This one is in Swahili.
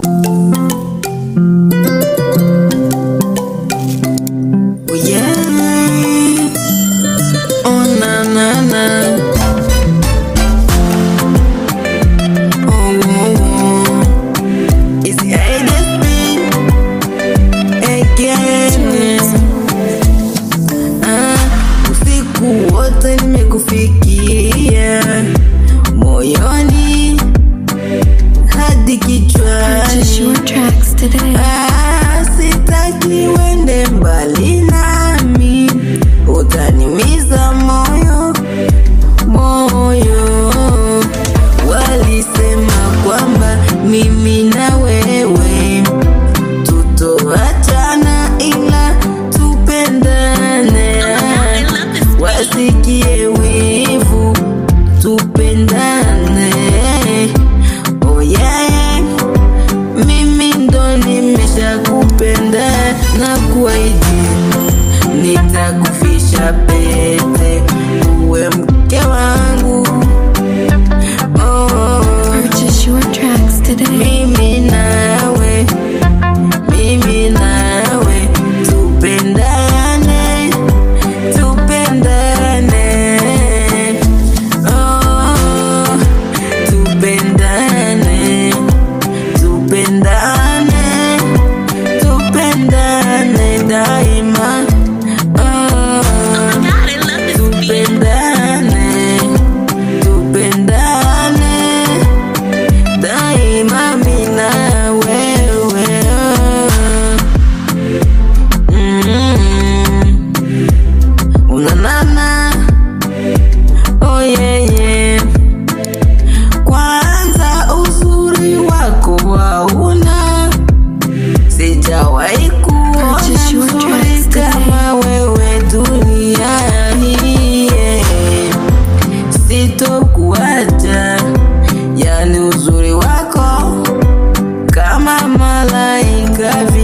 Oh yeah. Oh na na na. Oh, oh, oh. It's the ADSB again. Usiku wote nimekufikia moyoni hadi kichwani. Purchase your tracks today. Sitaki wende mbali nami, utanimiza moyo moyo. Walisema kwamba mimi na wewe tutoachana ila tupendane, wasikie wivu tupendane. Oh yeah, mimi ndo nimeshakupenda na kuahidi nitakufisha pete uwe mke wangu. Oh, Purchase your tracks today. mimi nawe tupendane, tupendane. Oh, tupendane, tupendane, tupendane daima. Oh, tupendane, tupendane daima mimi na wewe. Unanana. Oh yeah, yeah. Kwanza uzuri wako hauna, sijawahi kuona Purchase your mzuri tracks today. kama wewe duniani. Sitokuacha, yani uzuri wako kama malaika.